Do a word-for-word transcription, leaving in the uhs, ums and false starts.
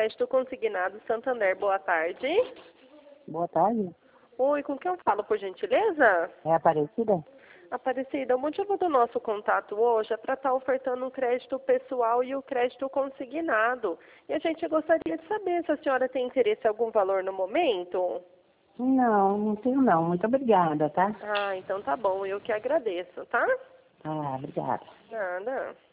Crédito Consignado Santander. Boa tarde. Boa tarde. Oi, com quem eu falo, por gentileza? É Aparecida? Aparecida, o motivo do nosso contato hoje é para estar ofertando um crédito pessoal e o crédito consignado. E a gente gostaria de saber se a senhora tem interesse em algum valor no momento. Não, não tenho não. Muito obrigada, tá? Ah, então tá bom, eu que agradeço, tá? Ah, obrigada. Nada.